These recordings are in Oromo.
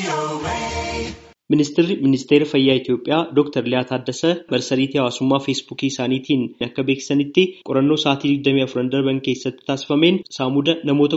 Ministeera Fayyaa Itoophiyaa Dr. Liyaa Taaddasee marsariitii hawaasummaa Feesbuukii isaaniitiin akka beeksisanitti qorannoo sa'aatii 24 darban keessatti taasifameen saamuda namoota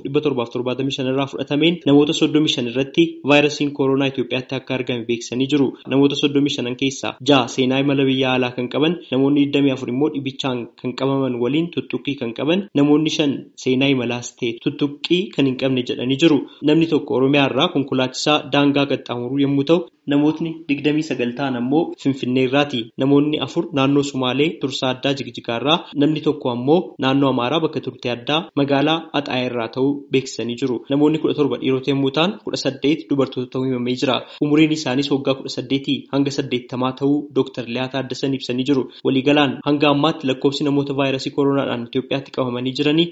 1775 irraa fudhatameen namoota 35 irratti vaayirasiin kooroonaa Itoophiyaatti akka argame beeksisanii jiru. Namoota 35 keessaa 6 seenaa imala biyya alaa kan qaban, namoonni 24 immoo dhibichaan kan qabaman waliin tuttuqqii kan qaban, namoonni 5 seenaa imalaas ta'e tuttuqqii kan hin qabne jedhanii jiru. Namni tokko Oromiyaa irraa konkolaachisaa daangaa qaxxaamuru yommuu ta'u, namootni 29 ta'an ammoo Finfinnee irraati. Namoonni 4 naannoo Sumaalee Tursaa Addaa Jigjigaa irraa, namni tokko ammoo naannoo Amaaraa bakka turtii addaa magaalaa Axaayee irraa ta'uu beeksisanii jiru. Namoonni 17 dhiirota yommuu ta'an 18 dubartoota ta'uu himamee jira. Umuriin isaaniis waggaa 18 hanga 80 ta'uu Dr. Liyaa Taaddasee ibsanii jiru. Waliigalaan hanga ammaatti lakkoofsi namoota vaayirasii kooronaadhaan Itoophiyaatti qabamanii jiranii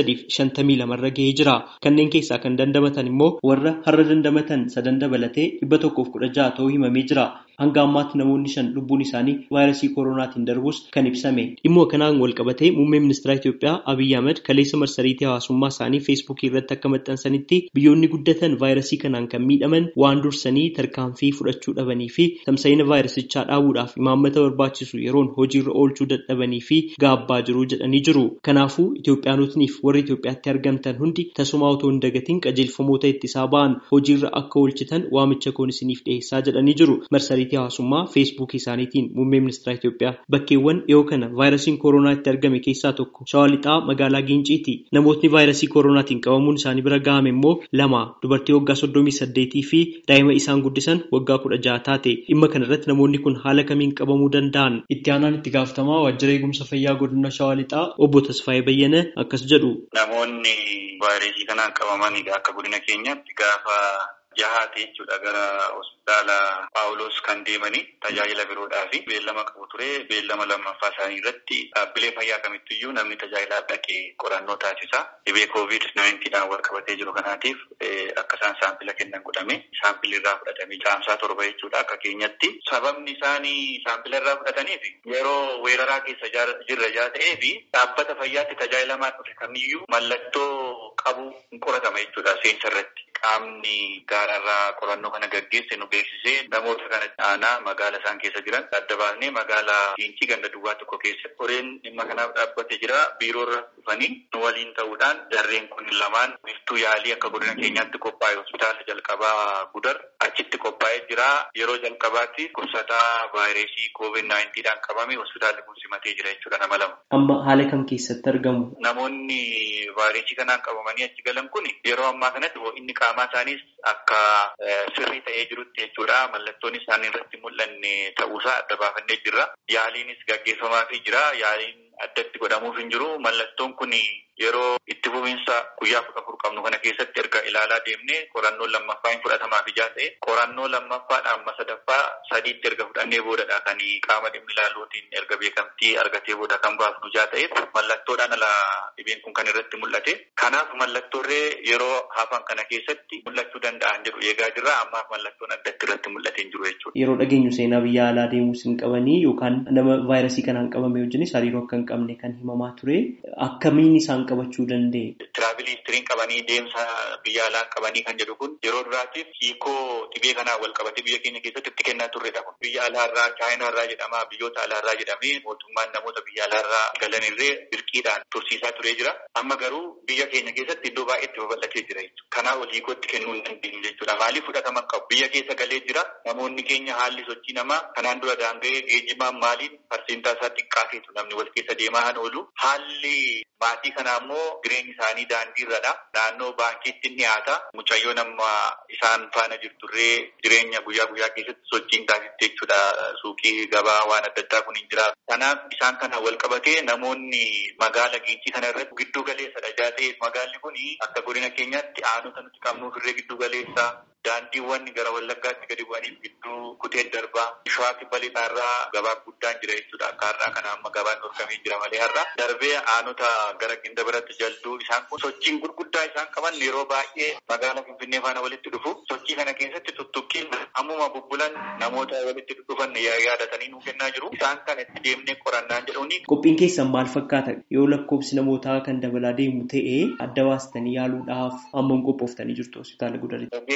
352 irra gahee jira. Kanneen keessaa kan dandamatan immoo warra har'a dandamatan 3 dabalatee 116 ta'uu himamee jira. Hanga ammaatti namoonni 5 lubbuun isaanii vaayirasii kooroonaatiin darbus kan ibsame. Dhimma kanaan wal qabatee muummee ministeera Itoophiyaa Abiy Ahmed kaleessa marsariitii hawaasummaa isaanii Feesbuukii irratti akka maxxansanitti biyyoonni guddatan vaayirasii kanaan kan miidhaman waan dursanii tarkaanfii fudhachuu dhabanii fi tamsa'ina vaayirasichaa dhaabuudhaaf imaammata barbaachisu yeroon hojiirra oolchuu dadhabanii fi gaabbaa jiru jedhanii jiru. Kanaafuu Itoophiyaanotniif warri Itoophiyaatti argamtan hundi tasumaa otoo hin dagatiin qajeelfamoota ittisaa ba'an hojiirra akka oolchitan waamicha koon isiniif dhiyeessaa jedhanii jiru. Marsariitii hawaasummaa Feesbuukii isaaniitiin muummee ministeera Itoophiyaa bakkeewwan dhiyoo kana vaayirasiin kooroonaa itti argame keessaa tokko Shawaa Lixaa magaalaa Giinciiti. Namootni vaayirasii kooroonaatiin qabamuun isaanii bira ga'ame immoo 2 dubartii waggaa 38 fi daa'ima isaan guddisan waggaa 16 taate. Dhimma kana irratti namoonni kun haala kamiin qabamuu danda'an? Itti aanaan itti gaafatamaa waajjira eegumsa fayyaa godina Shawaa Lixaa obbo Tasfaayee Bayyana akkas jedhu. Namoonni vaayirasii kanaan qabaman akka godina keenyaatti gaafa jahaate jechuudha gara hospitaala Paawuloos kan deemanii tajaajila biroodhaaf beellama qabu ture. Beellama lammaffaa isaanii irratti dhaabbilee fayyaa kamittiyyuu namni tajaajilaa dhaqee qorannoo taasisa. Dhibee COVID-19 wal qabatee jiru kanaatiif akka isaan saampila kennan godhame saampilli irraa fudhatame caamsaa 7 jechuudha akka keenyatti. Sababni isaanii saampila irraa fudhataniif yeroo weeraraa keessa jirra ta'eef dhaabbata fayyaatti tajaajilamaa dhufe kamiyyuu mallattoo qabu hin qoratama jechuudha seensa irratti. Qaamni gaararraa qorannoo kana gaggeesse nu beeksisee namoota kana aanaa magaala isaan keessa jiran adda baasnee magaalaa Giincii ganda duwwaa tokko keessa qoreen dhimma kanaaf dhaabbatee jira. Biiroorra dhufanii nu waliin ta'uudhaan jarreen kun lamaan biftuu yaalii akka godina keenyaatti qophaa'e hospitaala jalqabaa Gudar achitti qophaa'ee jira. Yeroo jalqabaatti dhukkubsataa vaayirasii COVID-19 qabame hospitaalli kun simatee jira jechuudha nama 2. Amma haala kam keessatti argamu? Namoonni vaayirasii kanaan qabamanii achi galan kun yeroo ammaa kanatti inni qaamaa isaaniis akka sirrii ta'ee jirutti jechuudha. Mallattoon isaanii irratti mul'anne ta'uusaa adda baafannee jirra. Yaaliinis gaggeeffamaafii jira. Yaaliin addatti godhamuuf hin jiru. Mallattoon kun yeroo itti fufiinsa guyyaa 14 qabnu kana keessatti erga ilaalaa deemnee qorannoon lammaffaa hin fudhatamaaf ijaa ta'e qorannoo lammaffaadha amma sadaffaa sadiitti erga fudhannee boodadha kan qaama dhimmi ilaaluutiin erga beekamtii argatee booda kan baafnu ijaa ta'eef mallattoodhaan ala dhibeen kun kan irratti mul'ate. Kanaaf mallattoorree yeroo hafan kana keessatti mul'achuu danda'an jedhu eegaa jirra. Ammaaf mallattoon addatti irratti mul'atee hin jiru jechuudha. Yeroo dhageenyu seenaa biyya alaa deemuus hin qabanii yookaan nama vaayirasii kanaan qabame wajjinis hariiroo akka hin qabne kan himamaa ture. Akkamiin isaan qabachuu danda'e? Tiraavilii histiriin qabanii deemsa biyya alaa qabanii kan jedhu kun yeroo duraatiif hiikoo dhibee kanaa wal qabatee biyya keenya keessatti itti kennaa turredha kun. Biyya alaarraa Chaayinaarraa jedhama biyyoota alaarraa jedhamee mootummaan namoota biyya alaarraa galan irree dirqiidhaan tursiisaa turee jira. Amma garuu biyya keenya keessatti iddoo baay'eetti babal'atee jira jechuudha. Kanaaf hiikootti kennuu hin dandeenye jechuudha. Maaliif fudhatama qabu? Biyya keessa galee jira. Namoonni keenya haalli sochii namaa kanaan dura daanga'ee geejjibaan maaliin parsentaa isaa xiqqaateetu namni wal keessa deemaa kan oolu. Haalli maatii kanaa immoo jireenyi isaanii daandii irradha. Naannoo baankiitti dhiyaata. Mucayyoo nama isaan faana jirturree jireenya guyyaa keessatti sochiin taasiste jechuudha. Suuqii gabaa waan adda addaa kun hin jira. Kanaaf isaan kana wal qabatee namoonni magaala Giincii kana irratti giddu galeessadha. Ta'eef magaalli kun akka godina keenyaatti aanota nuti qabnuuf irree giddu galeessa. Daandiiwwan gara Wallaggaatti gadi bu'aniif gidduu kutee darbaa. Shawaa Kibba Lixaarraa gabaa guddaan jira jechuudha. Akka har'aa kana amma gabaan dhorkamee jira malee har'aa. Darbee aanota gara Ginda biratti jalduu isaan kun sochiin gurguddaa isaan qaban yeroo baay'ee magaala Finfinnee faana walitti dhufu. Sochii kana keessatti tuttuqqiin ammuma bubbulan namoota walitti dhufan yaadatanii nuu kennaa jiru. Isaan kan itti deemnee qorannaan jedhuuni. Qophiin keessan maal fakkaata? Yoo lakkoofsi namootaa kan dabalaa deemu ta'ee adda baastanii yaaluudhaaf hammam qophooftanii jirtu hospitaala Gudaritti?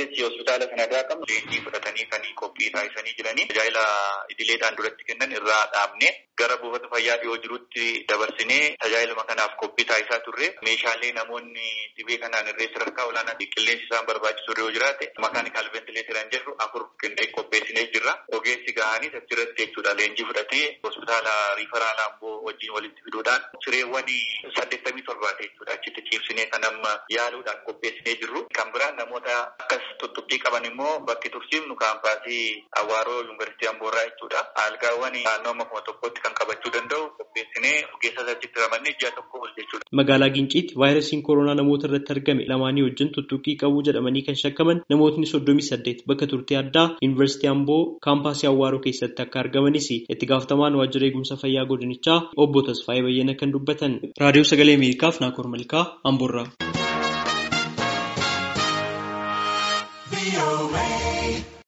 hospitaala sanarraa qabnu leenjii fudhatanii kan qophii taasisanii jiranii tajaajila idileedhaan duratti kennan irraa dhaabne gara buufata fayyaa dhiyoo jirutti dabarsinee tajaajiluma kanaaf qophii taasisaa turre meeshaalee namoonni dhibee kanaan irree sadarkaa olaanaa qilleensi isaan barbaachisu yoo jiraate makaanikaal ventileetiraan jedhu 4 qindeessee qopheessinee jirra. Ogeessi gahaanis achirratti jechuudha leenjii fudhatee hospitaala riifaraal Amboo wajjin walitti fiduudhaan sireewwan 87 jechuudha achitti ciibsinee kan amma yaaluudhaan qopheessinee jirru. Kan biraan namoota akkas tuttuqqii qaban immoo bakki tursiifnu kaampaasii Awaaroo Yuunivarsiitii Amboorraa jechuudha. Algaawwan naannoo 1,000tti kan qabachuu danda'u qopheessinee ogeessa achitti ramannee ji'a tokko ol jechuudha. Magaalaa Ginciitti vaayirasiin koronaa namoota irratti argame lamaanii wajjin tuttuqqii qabuu jedhamanii kan shakkaman namootni 38 bakka turtii addaa Yuunivarsiitii Amboo kaampaasii Awaaroo keessatti akka argamanis itti gaafatamaan waajjira eegumsa fayyaa godinichaa obbo Tasfaayee Bayyana kan dubbatan. Raadiyoo Sagalee Ameerikaaf Naakoor Malkaa Amboorraa.